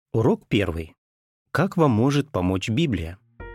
Урок 1. Как вам может помочь Библия?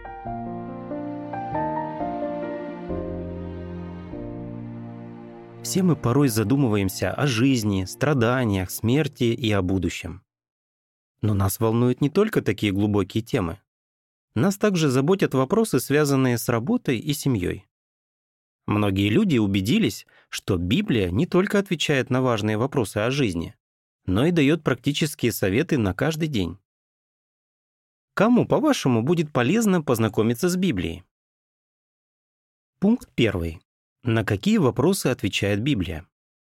Все мы порой задумываемся о жизни, страданиях, смерти и о будущем. Но нас волнуют не только такие глубокие темы. Нас также заботят вопросы, связанные с работой и семьей. Многие люди убедились, что Библия не только отвечает на важные вопросы о жизни, но и дает практические советы на каждый день. Кому, по-вашему, будет полезно познакомиться с Библией? Пункт 1. На какие вопросы отвечает Библия?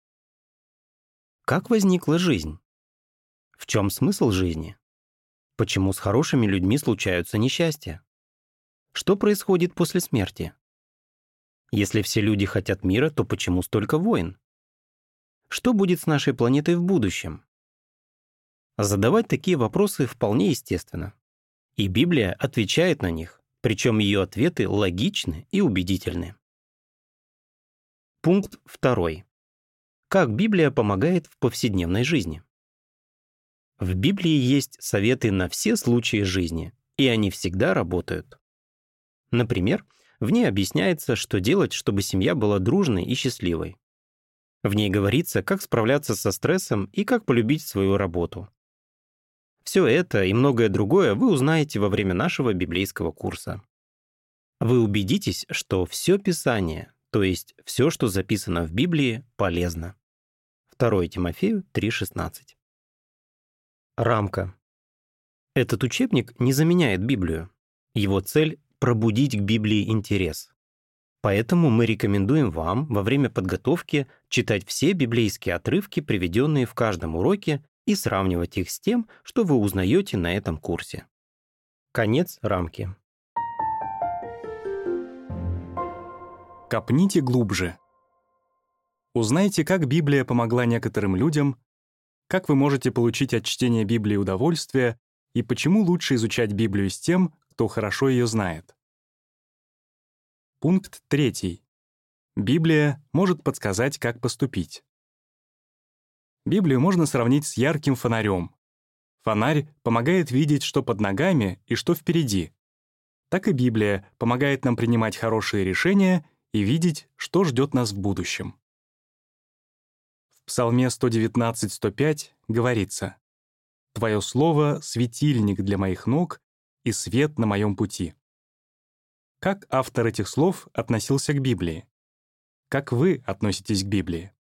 Как возникла жизнь? В чем смысл жизни? Почему с хорошими людьми случаются несчастья? Что происходит после смерти? Если все люди хотят мира, то почему столько войн? Что будет с нашей планетой в будущем? Задавать такие вопросы вполне естественно. И Библия отвечает на них, причем ее ответы логичны и убедительны. Пункт 2. Как Библия помогает в повседневной жизни? В Библии есть советы на все случаи жизни, и они всегда работают. Например, в ней объясняется, что делать, чтобы семья была дружной и счастливой. В ней говорится, как справляться со стрессом и как полюбить свою работу. Все это и многое другое вы узнаете во время нашего библейского курса. Вы убедитесь, что все Писание, то есть все, что записано в Библии, полезно. 2 Тимофею 3,16. Рамка. Этот учебник не заменяет Библию. Его цель — пробудить к Библии интерес. Поэтому мы рекомендуем вам во время подготовки читать все библейские отрывки, приведенные в каждом уроке, и сравнивать их с тем, что вы узнаете на этом курсе. Конец рамки. Копните глубже. Узнайте, как Библия помогла некоторым людям, как вы можете получить от чтения Библии удовольствие и почему лучше изучать Библию с тем, кто хорошо ее знает. Пункт 3. Библия может подсказать, как поступить. Библию можно сравнить с ярким фонарем. Фонарь помогает видеть, что под ногами и что впереди. Так и Библия помогает нам принимать хорошие решения и видеть, что ждет нас в будущем. В Псалме 119:105 говорится: «Твое слово — светильник для моих ног и свет на моем пути». Как автор этих слов относился к Библии? Как вы относитесь к Библии?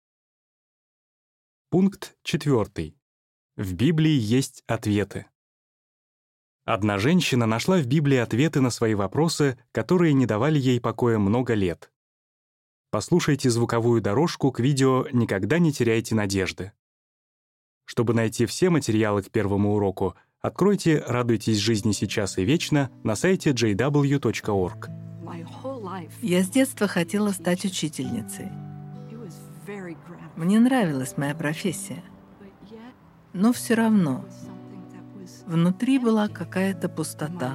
Пункт 4. В Библии есть ответы. Одна женщина нашла в Библии ответы на свои вопросы, которые не давали ей покоя много лет. Послушайте звуковую дорожку к видео «Никогда не теряйте надежды». Чтобы найти все материалы к первому уроку, откройте «Радуйтесь жизни сейчас и вечно» на сайте jw.org. Я с детства хотела стать учительницей. Мне нравилась моя профессия. Но все равно внутри была какая-то пустота.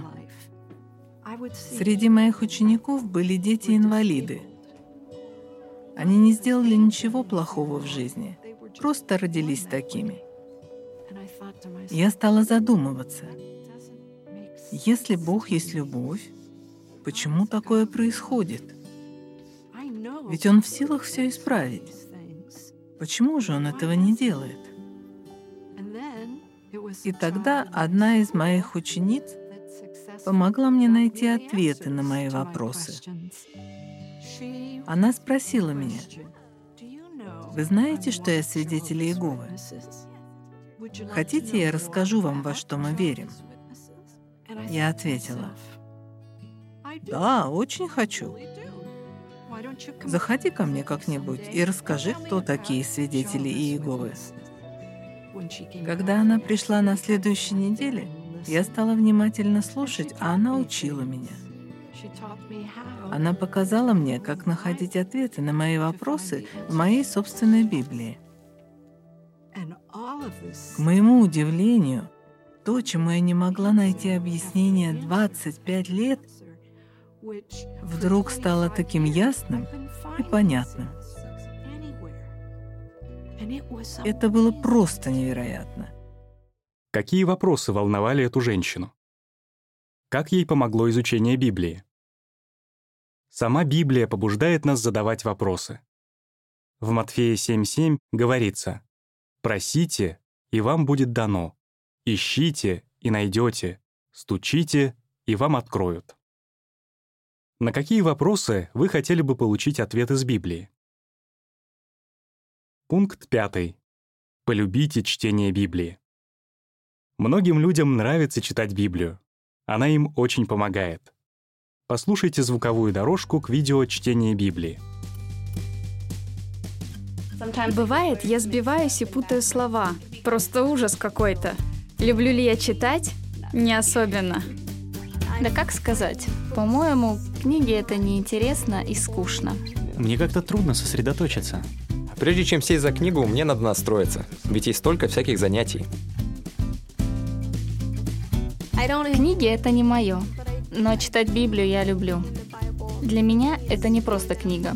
Среди моих учеников были дети-инвалиды. Они не сделали ничего плохого в жизни, просто родились такими. Я стала задумываться, если Бог есть любовь, почему такое происходит? Ведь Он в силах все исправить. Почему же Он этого не делает? И тогда одна из моих учениц помогла мне найти ответы на мои вопросы. Она спросила меня: «Вы знаете, что я свидетель Иеговы? Хотите, я расскажу вам, во что мы верим?» Я ответила: «Да, очень хочу. Заходи ко мне как-нибудь и расскажи, кто такие свидетели Иеговы». Когда она пришла на следующей неделе, я стала внимательно слушать, а она учила меня. Она показала мне, как находить ответы на мои вопросы в моей собственной Библии. К моему удивлению, то, чему я не могла найти объяснение 25 лет, вдруг стало таким ясным и понятным. Это было просто невероятно. Какие вопросы волновали эту женщину? Как ей помогло изучение Библии? Сама Библия побуждает нас задавать вопросы. В Матфея 7:7 говорится: «Просите, и вам будет дано. Ищите, и найдете. Стучите, и вам откроют». На какие вопросы вы хотели бы получить ответ из Библии? Пункт 5. Полюбите чтение Библии. Многим людям нравится читать Библию. Она им очень помогает. Послушайте звуковую дорожку к видео чтения Библии. Бывает, я сбиваюсь и путаю слова. Просто ужас какой-то. Люблю ли я читать? Не особенно. Да как сказать? По-моему, книги — это неинтересно и скучно. Мне как-то трудно сосредоточиться. Прежде чем сесть за книгу, мне надо настроиться, ведь есть столько всяких занятий. Книги — это не мое, но читать Библию я люблю. Для меня это не просто книга.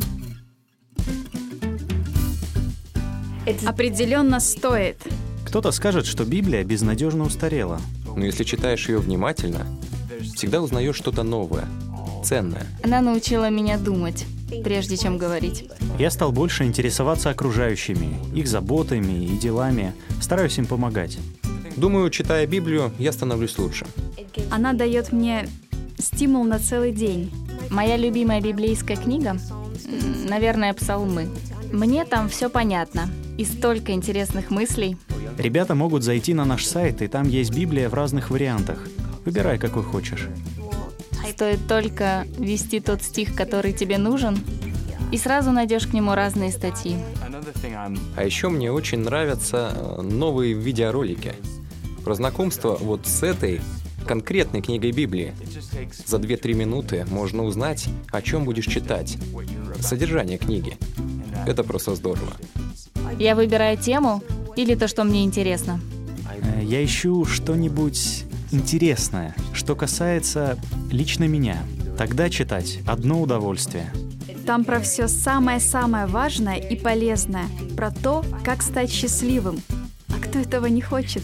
Определенно стоит. Кто-то скажет, что Библия безнадежно устарела. Но если читаешь ее внимательно, всегда узнаешь что-то новое, ценное. Она научила меня думать, прежде чем говорить. Я стал больше интересоваться окружающими, их заботами и делами, стараюсь им помогать. Думаю, читая Библию, я становлюсь лучше. Она дает мне стимул на целый день. Моя любимая библейская книга, наверное, «Псалмы». Мне там все понятно. И столько интересных мыслей. Ребята могут зайти на наш сайт, и там есть Библия в разных вариантах. Выбирай, какой хочешь. Стоит только ввести тот стих, который тебе нужен, и сразу найдешь к нему разные статьи. А еще мне очень нравятся новые видеоролики про знакомство вот с этой конкретной книгой Библии. За 2-3 минуты можно узнать, о чем будешь читать, содержание книги. Это просто здорово. Я выбираю тему или то, что мне интересно. Я ищу что-нибудь интересное, что касается лично меня. Тогда читать одно удовольствие. Там про все самое-самое важное и полезное. Про то, как стать счастливым. А кто этого не хочет?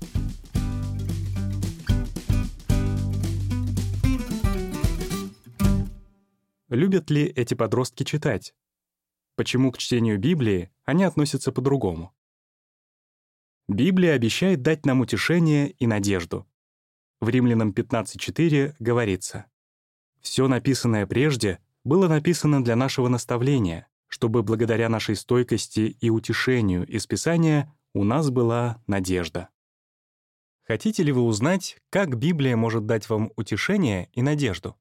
Любят ли эти подростки читать? Почему к чтению Библии они относятся по-другому? Библия обещает дать нам утешение и надежду. В Римлянам 15:4 говорится: «Все написанное прежде было написано для нашего наставления, чтобы благодаря нашей стойкости и утешению из Писания у нас была надежда». Хотите ли вы узнать, как Библия может дать вам утешение и надежду?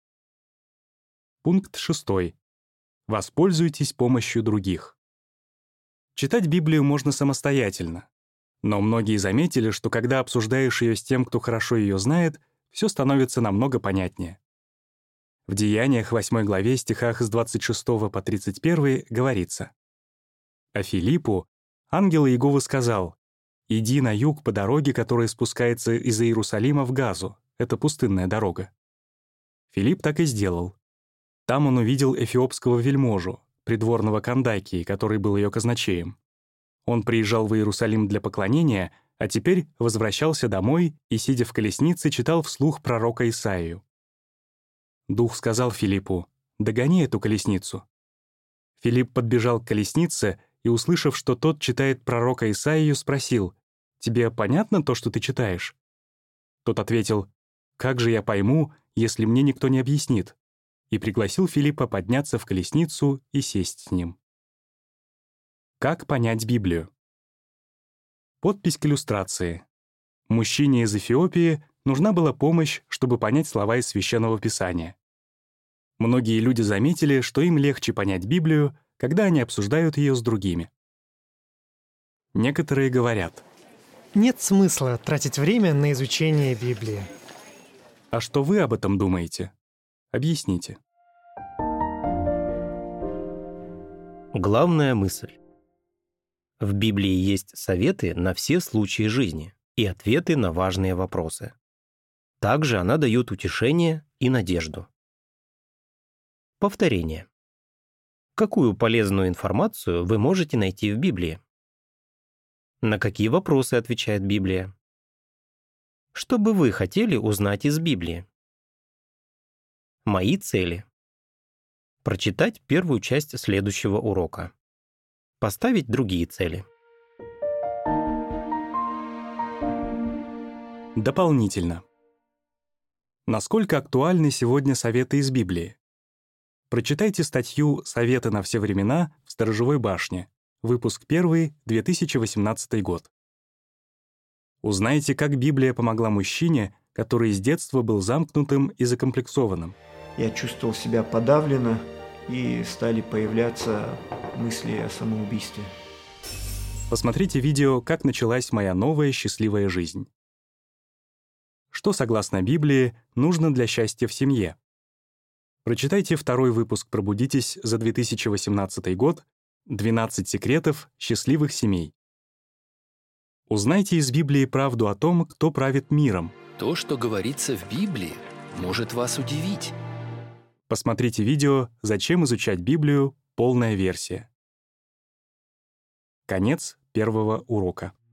Пункт 6. Воспользуйтесь помощью других. Читать Библию можно самостоятельно, но многие заметили, что когда обсуждаешь ее с тем, кто хорошо ее знает, все становится намного понятнее. В Деяниях 8 главе стихах с 26 по 31 говорится: «А Филиппу ангел Иеговы сказал: иди на юг по дороге, которая спускается из Иерусалима в Газу, это пустынная дорога». Филипп так и сделал. Там он увидел эфиопского вельможу, придворного Кандакии, который был ее казначеем. Он приезжал в Иерусалим для поклонения, а теперь возвращался домой и, сидя в колеснице, читал вслух пророка Исаию. Дух сказал Филиппу: «Догони эту колесницу». Филипп подбежал к колеснице и, услышав, что тот читает пророка Исаию, спросил: «Тебе понятно то, что ты читаешь?» Тот ответил: «Как же я пойму, если мне никто не объяснит?» И пригласил Филиппа подняться в колесницу и сесть с ним. Как понять Библию? Подпись к иллюстрации. Мужчине из Эфиопии нужна была помощь, чтобы понять слова из Священного Писания. Многие люди заметили, что им легче понять Библию, когда они обсуждают ее с другими. Некоторые говорят: нет смысла тратить время на изучение Библии. А что вы об этом думаете? Объясните. Главная мысль. В Библии есть советы на все случаи жизни и ответы на важные вопросы. Также она дает утешение и надежду. Повторение. Какую полезную информацию вы можете найти в Библии? На какие вопросы отвечает Библия? Что бы вы хотели узнать из Библии? Мои цели. Прочитать первую часть следующего урока. Поставить другие цели. Дополнительно. Насколько актуальны сегодня советы из Библии? Прочитайте статью «Советы на все времена» в «Сторожевой башне», выпуск 1, 2018 год. Узнайте, как Библия помогла мужчине, который с детства был замкнутым и закомплексованным. Я чувствовал себя подавленно, и стали появляться мысли о самоубийстве. Посмотрите видео «Как началась моя новая счастливая жизнь». Что, согласно Библии, нужно для счастья в семье? Прочитайте второй выпуск «Пробудитесь» за 2018 год «12 секретов счастливых семей». Узнайте из Библии правду о том, кто правит миром. То, что говорится в Библии, может вас удивить. Посмотрите видео «Зачем изучать Библию. Полная версия». Конец первого урока.